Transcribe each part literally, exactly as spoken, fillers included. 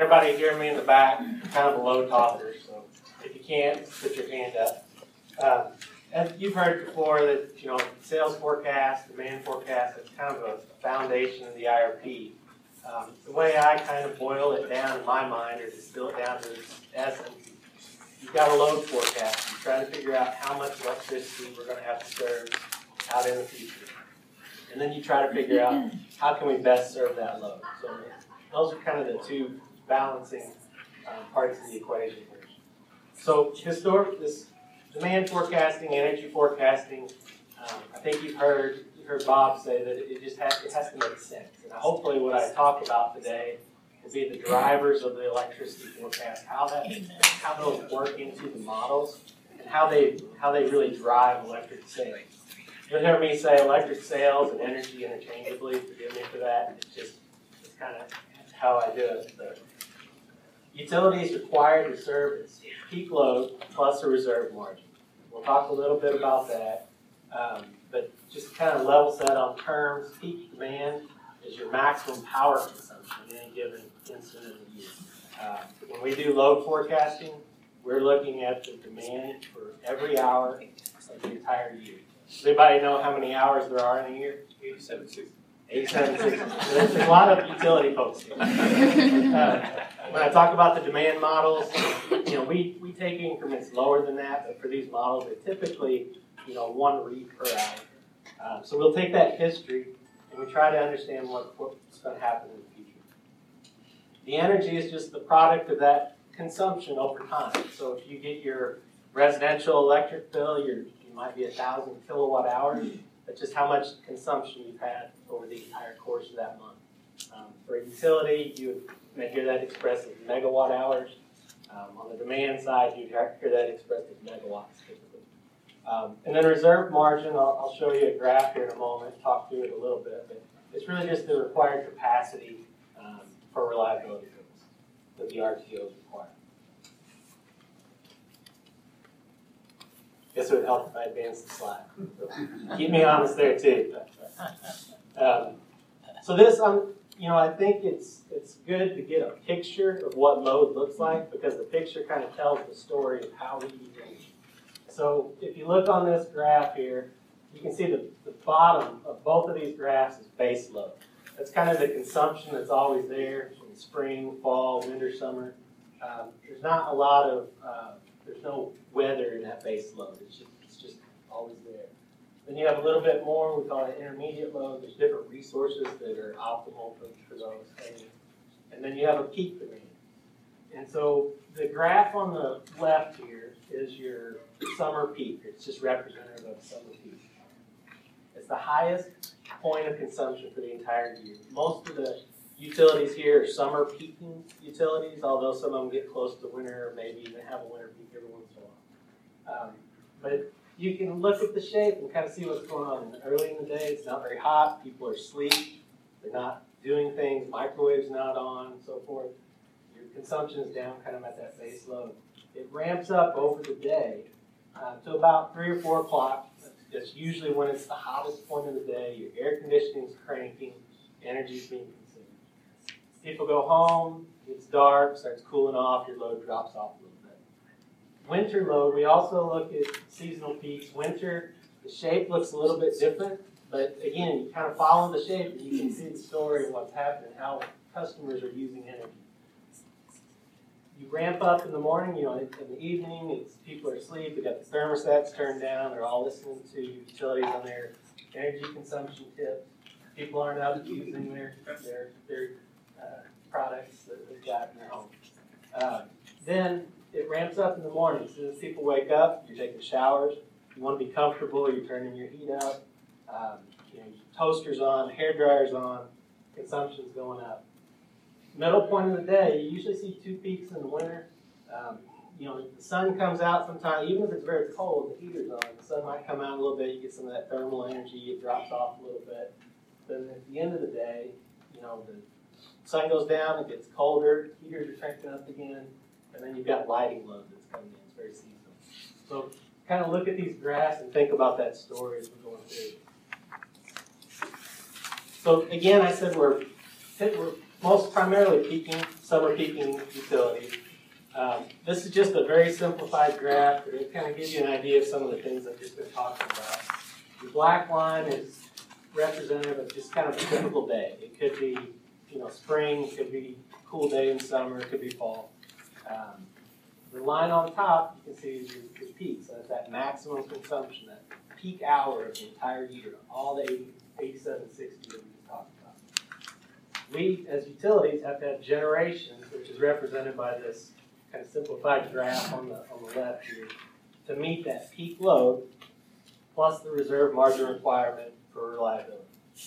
everybody hear me in the back? I'm kind of a low talker, so if you can't, put your hand up. Um, as you've heard before that, you know, sales forecast, demand forecast is kind of a foundation of the I R P. Um, the way I kind of boil it down in my mind, or distill it down to its essence, you've got a load forecast. You try to figure out how much electricity we're going to have to serve out in the future. And then you try to figure out how can we best serve that load. So those are kind of the two balancing um, parts of the equation here. So historic, this demand forecasting, energy forecasting, um, I think you've heard you heard Bob say that it just has, it has to make sense. And hopefully what I talk about today will be the drivers of the electricity forecast, how that how those work into the models, and how they how they really drive electric sales. You'll hear me say electric sales and energy interchangeably. Forgive me for that. It's just it's kind of how I do it. So, utility is required to serve its peak load plus a reserve margin. We'll talk a little bit about that, um, but just kind of level set on terms. Peak demand is your maximum power consumption in any given instant of the year. Uh, when we do load forecasting, we're looking at the demand for every hour of the entire year. Does anybody know how many hours there are in a year? eighty-seven sixty. eighty-seven sixty. There's a lot of utility folks here. Uh, when I talk about the demand models, you know, we, we take increments lower than that, but for these models, they're typically, you know, one read per hour. Um, so we'll take that history and we try to understand what, what's going to happen in the future. The energy is just the product of that consumption over time. So if you get your residential electric bill, you're, you might be a thousand kilowatt hours. That's just how much consumption you've had over the entire course of that month. Um, for a utility, you would hear that expressed as megawatt hours. Um, on the demand side, you'd hear that expressed as megawatts typically. Um, and then reserve margin, I'll, I'll show you a graph here in a moment, talk through it a little bit, but it's really just the required capacity um, for reliability purposes that the R T Os require. Guess it would help if I advance the slide. So keep me honest there too. Um, so this, um, you know, I think it's it's good to get a picture of what load looks like because the picture kind of tells the story of how we use energy. So if you look on this graph here, you can see the, the bottom of both of these graphs is base load. That's kind of the consumption that's always there in spring, fall, winter, summer. Um, there's not a lot of uh, There's no weather in that base load. It's just, it's just always there. Then you have a little bit more, we call it intermediate load. There's different resources that are optimal for, for those things. And then you have a peak demand. And so the graph on the left here is your summer peak. It's just representative of summer peak. It's the highest point of consumption for the entire year. Most of the utilities here are summer peaking utilities, although some of them get close to winter or maybe even have a winter peak every once in a while. Um, but you can look at the shape and kind of see what's going on. Early in the day, it's not very hot. People are asleep. They're not doing things. Microwave's not on, and so forth. Your consumption is down kind of at that base load. It ramps up over the day uh, to about three or four o'clock. That's usually when it's the hottest point of the day. Your air conditioning's cranking. Energy's being consumed. People go home. It's dark. Starts cooling off. Your load drops off a little bit. Winter load, we also look at seasonal peaks. Winter, the shape looks a little bit different, but again, you kind of follow the shape and you can see the story of what's happening, how customers are using energy. You ramp up in the morning, you know, in the evening, it's people are asleep, they've got the thermostats turned down, they're all listening to utilities on their energy consumption tips. People aren't out using their, their, their uh, products that they've got in their home. Uh, then, it ramps up in the morning. As soon as people wake up, you're taking showers. You want to be comfortable, you're turning your heat up. Um, you know, toaster's on, hair dryer's on, consumption's going up. Middle point of the day, you usually see two peaks in the winter. Um, you know, the sun comes out sometime, even if it's very cold, the heater's on. The sun might come out a little bit, you get some of that thermal energy, it drops off a little bit. Then at the end of the day, you know, the sun goes down, it gets colder, heaters are cranking up again. And then you've got lighting load that's coming in. It's very seasonal. So kind of look at these graphs and think about that story as we're going through. So again, I said we're, we're most primarily peaking summer peaking utilities. Um, this is just a very simplified graph to kind of give you an idea of some of the things I've just been talking about. The black line is representative of just kind of a typical day. It could be, you know, spring, it could be a cool day in summer, it could be fall. Um, the line on top, you can see is your, your peak. So that's that maximum consumption, that peak hour of the entire year, all the eighty, eighty-seven sixty that we just talked about. We, as utilities, have to have generations, which is represented by this kind of simplified graph on the, on the left here, to meet that peak load, plus the reserve margin requirement for reliability.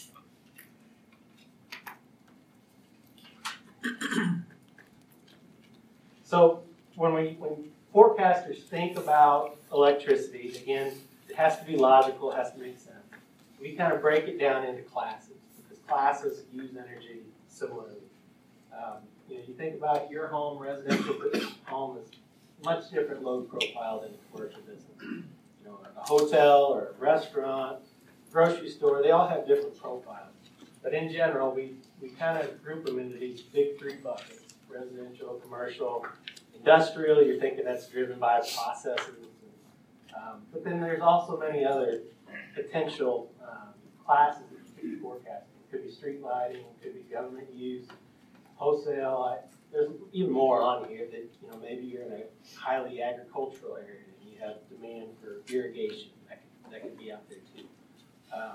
So when we when forecasters think about electricity, again, it has to be logical, it has to make sense. We kind of break it down into classes, because classes use energy similarly. Um, you know, you think about your home, residential home is much different load profile than a commercial business. You know, a hotel or a restaurant, grocery store, they all have different profiles. But in general, we, we kind of group them into these big three buckets: residential, commercial, industrial. You're thinking that's driven by processes. Um, but then there's also many other potential um, classes that you could be forecasting. It could be street lighting, it could be government use, wholesale. I, there's even more on here that, you know, maybe you're in a highly agricultural area and you have demand for irrigation. That could, that could be out there too. Um,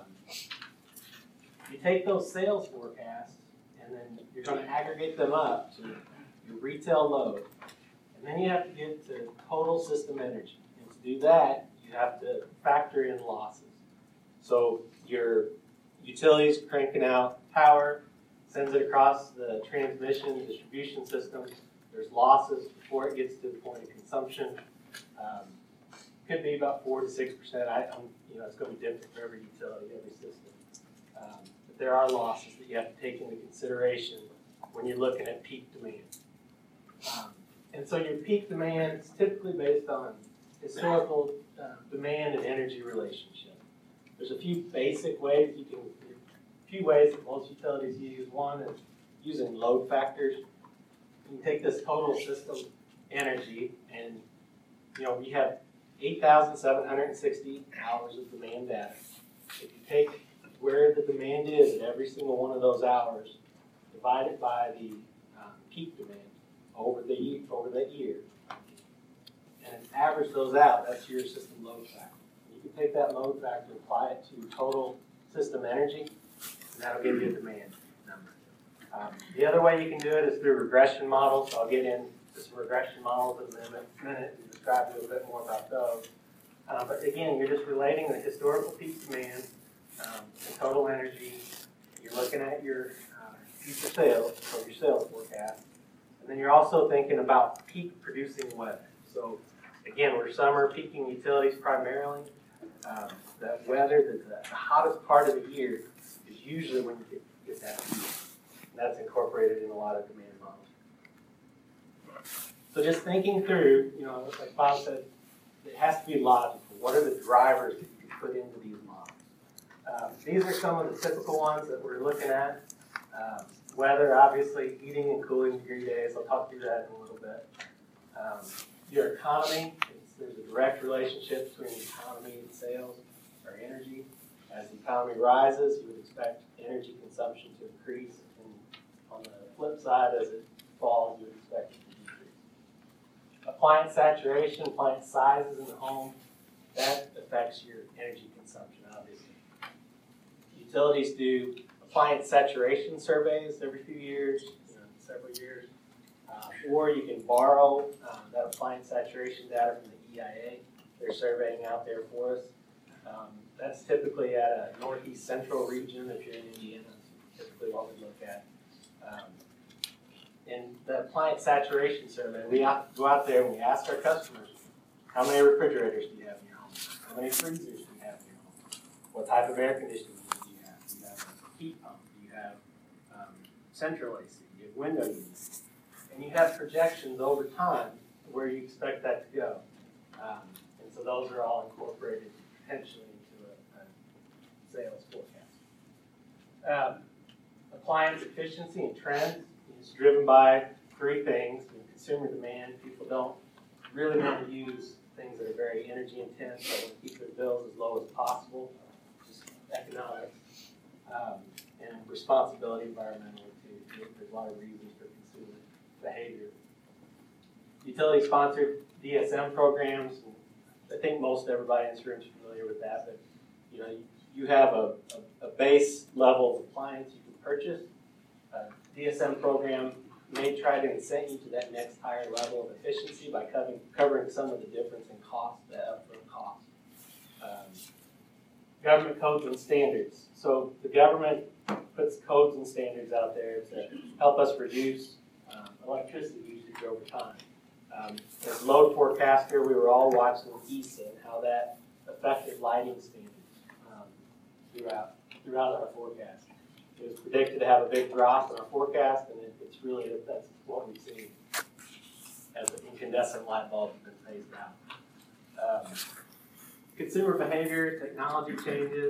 you take those sales forecasts and then you're going to aggregate them up to your retail load. And then you have to get to total system energy. And to do that, you have to factor in losses. So your utilities cranking out power, sends it across the transmission distribution system. There's losses before it gets to the point of consumption. Um, could be about four to six percent. I, I'm, you know, it's going to be different for every utility, every system. Um, but there are losses that you have to take into consideration when you're looking at peak demand. Um, and so your peak demand is typically based on historical uh, demand and energy relationship. There's a few basic ways you can. Few ways that most utilities use. One is using load factors. You can take this total system energy and, you know, we have eight thousand seven hundred sixty hours of demand data. If you take where the demand is at every single one of those hours, divide it by the um, peak demand over the year, over that year, and average those out, that's your system load factor. You can take that load factor and apply it to total system energy, and that'll give you a demand number. Um, the other way you can do it is through regression models. So I'll get into some regression models in a minute, minute and describe a little bit more about those. Uh, but again, you're just relating the historical peak demand, um, the total energy. You're looking at your uh, future sales, so your sales forecast. And then you're also thinking about peak producing weather. So again, we're summer peaking utilities primarily. Um, that weather, the, the hottest part of the year is usually when you get, get that peak. And that's incorporated in a lot of demand models. So just thinking through, you know, like Bob said, it has to be logical. What are the drivers that you can put into these models? Um, these are some of the typical ones that we're looking at. Um, weather, obviously, heating and cooling degree days. I'll talk through that in a little bit. Um, your economy, it's, there's a direct relationship between the economy and sales or energy. As the economy rises, you would expect energy consumption to increase. And on the flip side, as it falls, you would expect it to decrease. Appliance saturation, appliance sizes in the home, that affects your energy consumption, obviously. Utilities do appliance saturation surveys every few years, you know, several years. Uh, or you can borrow uh, that appliance saturation data from the E I A. They're surveying out there for us. Um, that's typically at a northeast central region. If you're in Indiana, that's typically what we look at. Um, in the appliance saturation survey, we have to go out there and we ask our customers, how many refrigerators do you have in your home? How many freezers do you have in your home? What type of air conditioning do you have? Do you have a heat pump? Do you have um, central A C? Do you have window units? And you have projections over time where you expect that to go. Um, and so those are all incorporated potentially into a, a sales forecast. Um, appliance efficiency and trends is driven by three things. Consumer demand, people don't really want to use things that are very energy intense. They want to keep their bills as low as possible. Just economics. Um, and responsibility environmentally too. There's a lot of reasons for consumer behavior. Utility sponsored D S M programs. I think most everybody in this room is familiar with that, but you know, you, you have a, a, a base level of appliance you can purchase. A D S M program may try to incent you to that next higher level of efficiency by covering, covering some of the difference in cost, the upfront cost. Um, government codes and standards. So the government puts codes and standards out there to help us reduce um, electricity usage over time. Um, as load forecaster, we were all watching E S A and how that affected lighting standards um, throughout throughout our forecast. It was predicted to have a big drop in our forecast, and it, it's really that's what we've seen as the incandescent light bulb has been phased out. Um, consumer behavior, technology changes.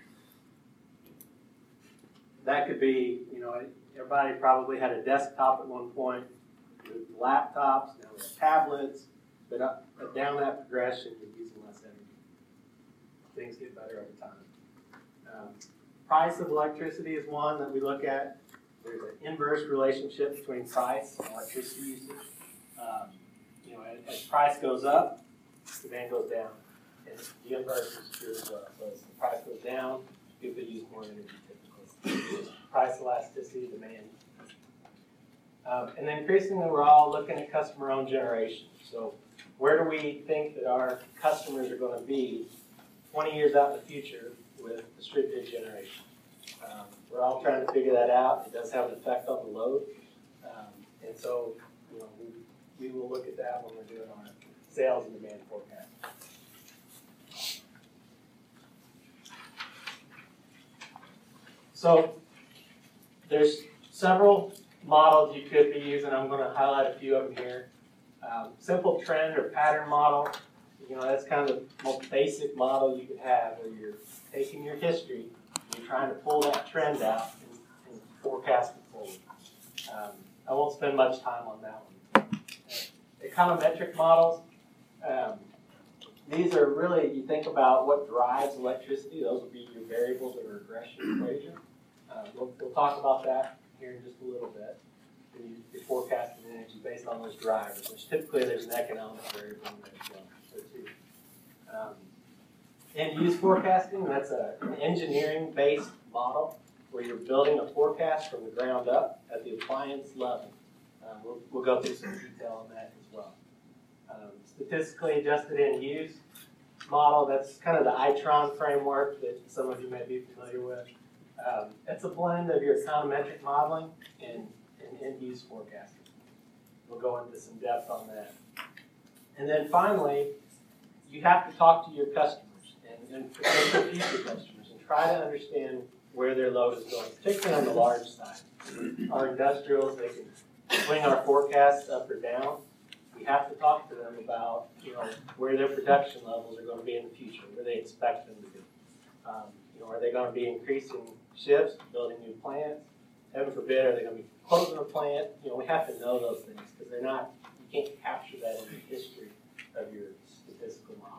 That could be, you know, everybody probably had a desktop at one point. With laptops, now we have tablets, but up, up down that progression, you're using less energy. Things get better over time. Um, price of electricity is one that we look at. There's an inverse relationship between price and electricity usage. Um, you know, as, as price goes up, demand goes down. And the inverse is true as well. So as the price goes down, people use more energy typically. Price elasticity, demand. Um, and then increasingly, we're all looking at customer-owned generation. So where do we think that our customers are going to be twenty years out in the future with distributed generation? Um, we're all trying to figure that out. It does have an effect on the load. Um, and so, you know, we, we will look at that when we're doing our sales and demand forecast. So there's several models you could be using. I'm going to highlight a few of them here. Um, simple trend or pattern model. You know, that's kind of the most basic model you could have, where you're taking your history and you're trying to pull that trend out and, and forecast it forward. Um, I won't spend much time on that one. Uh, econometric models. Um, these are really, you think about what drives electricity. Those will be your variables in a regression equation. Uh, we'll, we'll talk about that here in just a little bit. And you, you're forecasting energy based on those drivers, which typically there's an economic variable in there as well. So too. Um, and use forecasting, that's a, an engineering-based model where you're building a forecast from the ground up at the appliance level. Um, we'll, we'll go through some detail on that as well. Um, statistically adjusted end use model, that's kind of the I TRON framework that some of you may be familiar with. Um, it's a blend of your econometric modeling and, and end-use forecasting. We'll go into some depth on that. And then finally, you have to talk to your customers and, and potential future customers and try to understand where their load is going, particularly on the large side. Our industrials, they can swing our forecasts up or down. We have to talk to them about, you know, where their production levels are going to be in the future, where they expect them to be. Um, you know, are they going to be increasing shifts, building new plants? Heaven forbid, are they going to be closing a plant? You know, we have to know those things because they're not, you can't capture that in the history of your statistical models.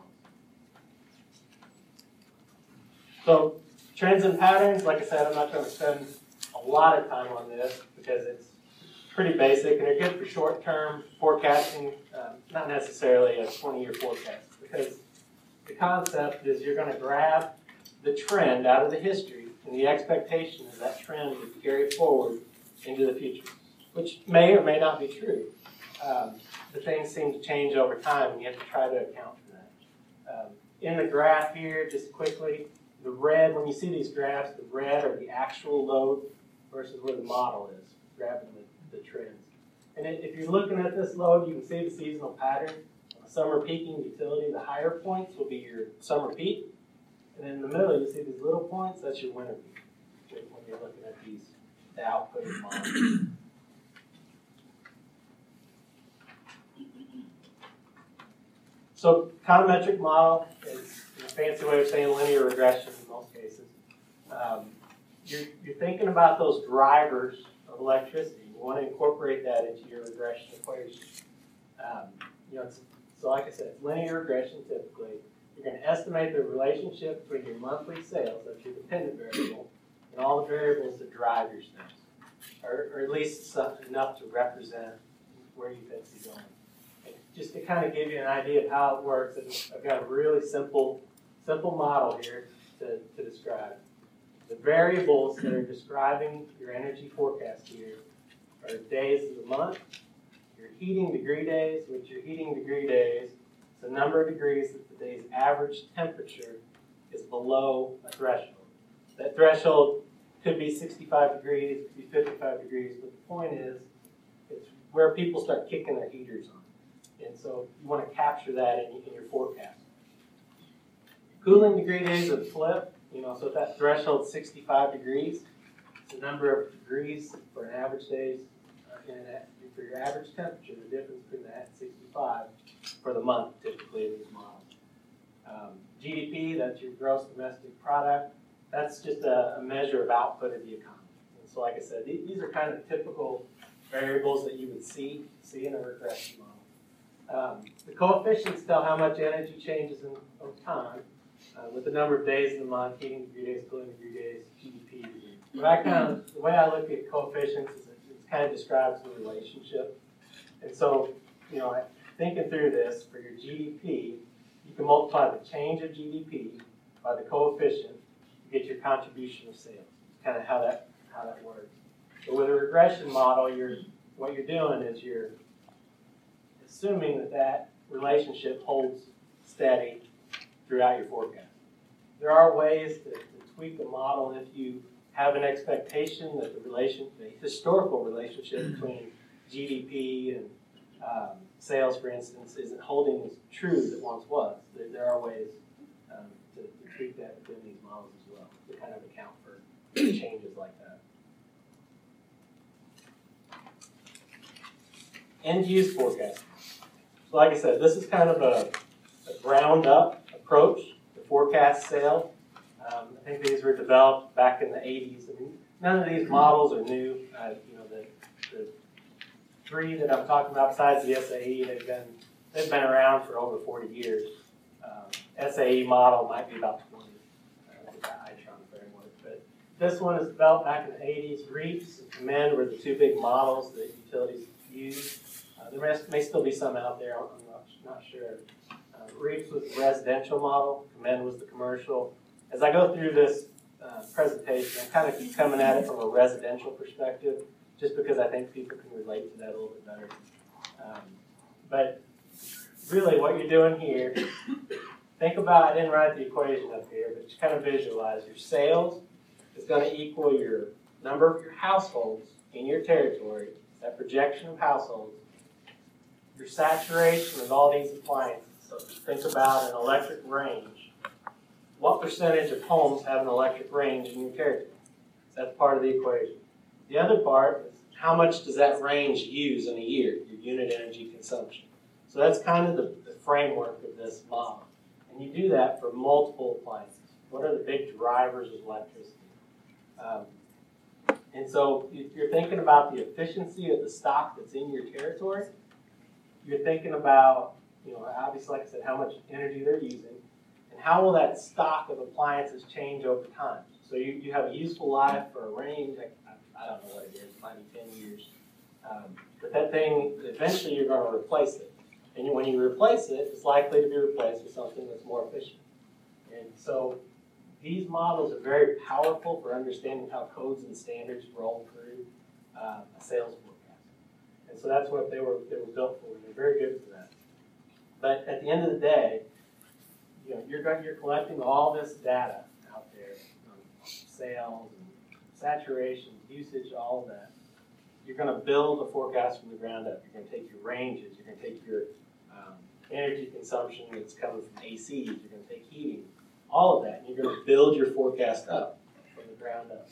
So, trends and patterns, like I said, I'm not going to spend a lot of time on this because it's pretty basic and they're good for short-term forecasting, um, not necessarily a twenty-year forecast, because the concept is you're going to grab the trend out of the history, and the expectation is that trend would carry forward into the future, which may or may not be true. Um, the things seem to change over time, and you have to try to account for that. Um, in the graph here, just quickly, the red, when you see these graphs, the red are the actual load versus where the model is, grabbing the, the trends. And if you're looking at this load, you can see the seasonal pattern. Summer peaking utility, the higher points will be your summer peak. And then in the middle, you see these little points, that's your winter peak when you're looking at these, the output of the model. So econometric model is a fancy way of saying linear regression in most cases. Um, you're, you're thinking about those drivers of electricity. We want to incorporate that into your regression equation. Um, you know, it's, so like I said, it's linear regression typically. You're going to estimate the relationship between your monthly sales, that's your dependent variable, and all the variables that drive your sales, or, or at least some, enough to represent where you think you're going. And just to kind of give you an idea of how it works, I've got a really simple, simple model here to, to describe. The variables that are describing your energy forecast here are days of the month, your heating degree days, which your heating degree days is the number of degrees that the day's average temperature is below a threshold. That threshold could be sixty-five degrees, could be fifty-five degrees, but the point is, it's where people start kicking their heaters on. And so you want to capture that in, in your forecast. Cooling degree days are the flip. You know, so if that threshold is sixty-five degrees, it's the number of degrees for an average day's, uh, and for your average temperature, the difference between that and sixty-five for the month, typically in these models. Um, G D P, that's your gross domestic product. That's just a, a measure of output of the economy. And so, like I said, these, these are kind of typical variables that you would see, see in a regression model. Um, the coefficients tell how much energy changes in over time. Uh, with the number of days in the month, heating degree days, cooling degree days, G D P degree. But I kind of, the way I look at coefficients is it, it kind of describes the relationship. And so, you know, thinking through this, for your G D P, you can multiply the change of G D P by the coefficient to get your contribution of sales. It's kind of how that, how that works. But with a regression model, you're, what you're doing is you're assuming that that relationship holds steady throughout your forecast. There are ways to, to tweak the model if you have an expectation that the relation, the historical relationship between G D P and um, sales, for instance, isn't holding as true as it once was. There, there are ways um, to, to tweak that within these models as well to kind of account for changes like that. End-use forecasting. So like I said, this is kind of a, a ground-up approach to forecast sales. Um, I think these were developed back in the eighties. I mean, none of these models are new. Uh, you know, the, the three that I'm talking about besides the S A E, they've been they've been around for over forty years. Um, S A E model might be about twenty uh, with the Itron framework, but this one was developed back in the eighties. REAPS and Commend were the two big models that utilities use. Uh, there may, may still be some out there. I'm not, not sure. Uh, REAPS was the residential model. Commend was the commercial. As I go through this uh, presentation, I'm kind of keep coming at it from a residential perspective, just because I think people can relate to that a little bit better. Um, but really, what you're doing here, think about, I didn't write the equation up here, but just kind of visualize your sales is going to equal your number of your households in your territory, that projection of households, your saturation of all these appliances. So think about an electric range. What percentage of homes have an electric range in your territory? That's part of the equation. The other part is how much does that range use in a year, your unit energy consumption. So that's kind of the, the framework of this model. And you do that for multiple appliances. What are the big drivers of electricity? Um, and so if you're thinking about the efficiency of the stock that's in your territory, you're thinking about, you know, obviously, like I said, how much energy they're using, and how will that stock of appliances change over time. So you, you have a useful life for a range, I, I, I don't know what it is, it might be ten years. Um, but that thing, eventually you're going to replace it. And when you replace it, it's likely to be replaced with something that's more efficient. And so these models are very powerful for understanding how codes and standards roll through uh, a sales forecast. And so that's what they were, they were built for. They're very good for that. But at the end of the day, you know, you're, you're collecting all this data out there on sales and saturation, usage, all of that. You're going to build a forecast from the ground up. You're going to take your ranges. You're going to take your um, energy consumption that's coming from A Cs. You're going to take heating, all of that. And you're going to build your forecast up from the ground up.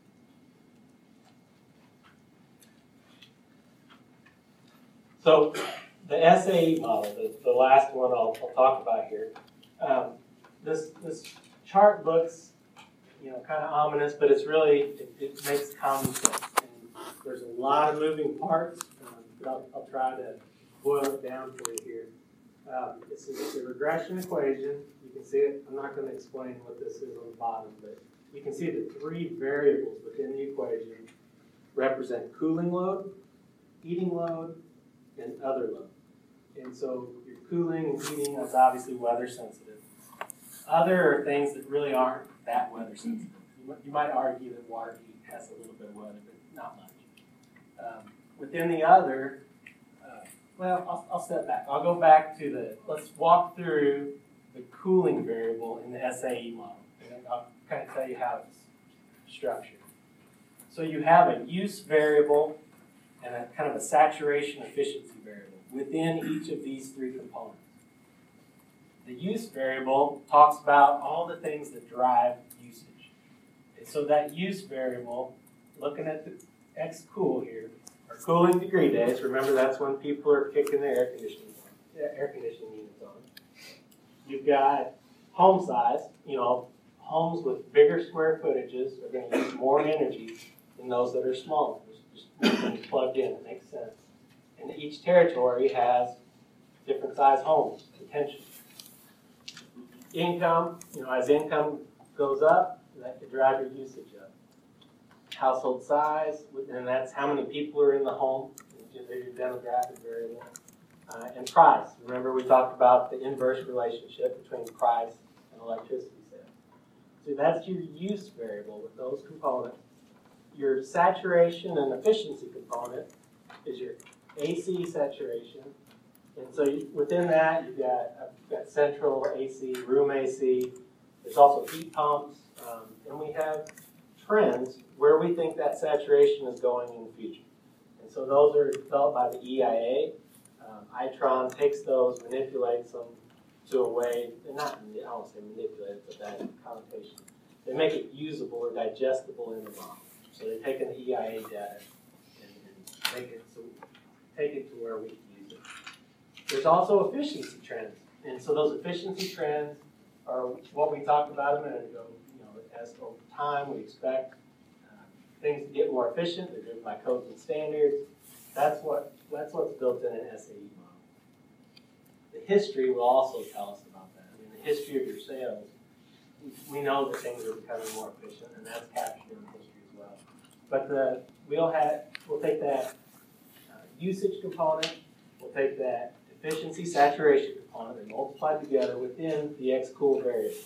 So the S A E model, the, the last one I'll, I'll talk about here, um, this, this chart looks, you know, kind of ominous, but it's really, it, it makes common sense. And there's a lot of moving parts, um, but I'll, I'll try to boil it down for you here. Um, this is the regression equation. You can see it. I'm not going to explain what this is on the bottom, but you can see the three variables within the equation represent cooling load, heating load, and other load. And so your cooling and heating is obviously weather sensitive. Other are things that really aren't that weather sensitive. You might, you might argue that water heat has a little bit of weather, but not much. Um, within the other, uh, well, I'll, I'll step back. I'll go back to the, let's walk through the cooling variable in the S A E model. And I'll kind of tell you how it's structured. So you have a use variable and a kind of a saturation efficiency variable within each of these three components. The use variable talks about all the things that drive usage. And so that use variable, looking at the X cool here, or cooling degree days, remember that's when people are kicking their air conditioning on, air conditioning units on. You've got home size, you know, homes with bigger square footages are going to use more energy than those that are smaller. Just more things plugged in, it makes sense. And each territory has different size homes, potentially. Income, you know, as income goes up, that could drive your usage up. Household size, and that's how many people are in the home, your demographic variable. Uh, and price, remember we talked about the inverse relationship between price and electricity sales. So that's your use variable with those components. Your saturation and efficiency component is your A C saturation. And so you, within that, you've got, uh, you've got central A C, room A C. There's also heat pumps. Um, and we have trends where we think that saturation is going in the future. And so those are developed by the E I A. Um, Itron takes those, manipulates them to a way, and not, I don't want to say manipulate, but that connotation. They make it usable or digestible in the model. So they take in the E I A data and, and make it so take it to where we can use it. There's also efficiency trends, and so those efficiency trends are what we talked about a minute ago. You know, as over time we expect uh, things to get more efficient. They're driven by codes and standards. That's what that's what's built in an S A E model. The history will also tell us about that. I mean, the history of your sales. We know that things are becoming more efficient, and that's captured in the history as well. But the we'll have we'll take that uh, usage component, we'll take that efficiency saturation component, and multiply together within the X cool variable.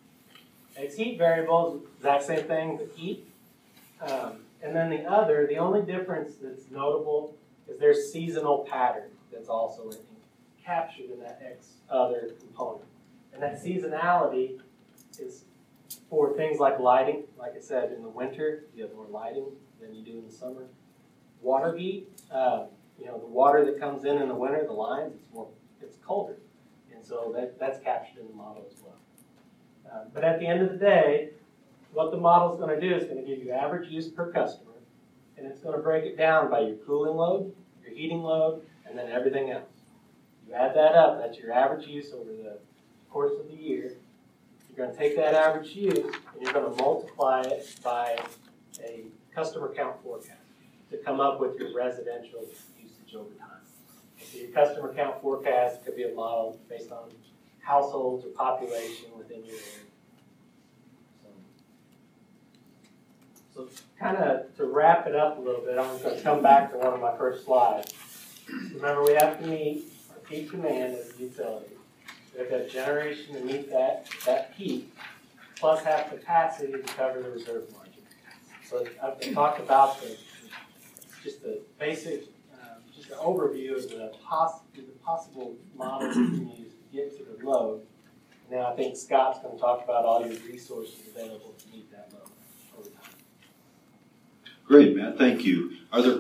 X heat variable is the exact same thing, but heat. Um, and then the other, the only difference that's notable is there's seasonal pattern that's also in, captured in that X other component. And that seasonality is for things like lighting. Like I said, in the winter, you have more lighting than you do in the summer. Water heat, uh, you know, the water that comes in in the winter, the lines, it's more, it's colder. And so that, that's captured in the model as well. Uh, but at the end of the day, what the model is going to do is going to give you average use per customer, and it's going to break it down by your cooling load, your heating load, and then everything else. You add that up, that's your average use over the course of the year. You're going to take that average use and you're going to multiply it by a customer count forecast to come up with your residential usage over time. So your customer count forecast could be a model based on households or population within your area. So, so kind of to wrap it up a little bit, I'm going to come back to one of my first slides. Remember, we have to meet our peak demand as a utility. We've got generation to meet that, that peak, plus have capacity to cover the reserve margin. So I've talked about the, just the basic, um, just an overview of the, poss the possible models you can use to get to the load. Now I think Scott's going to talk about all your resources available to meet that load over time. Great, Matt. Thank you. Are there